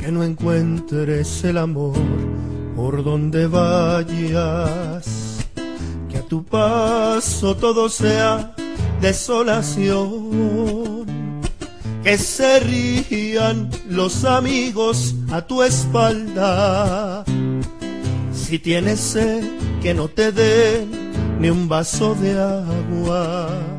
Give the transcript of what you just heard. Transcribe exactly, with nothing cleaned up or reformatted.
que no encuentres el amor por donde vayas, que a tu paso todo sea desolación, que se rían los amigos a tu espalda. Si tienes sed, que no te den ni un vaso de agua.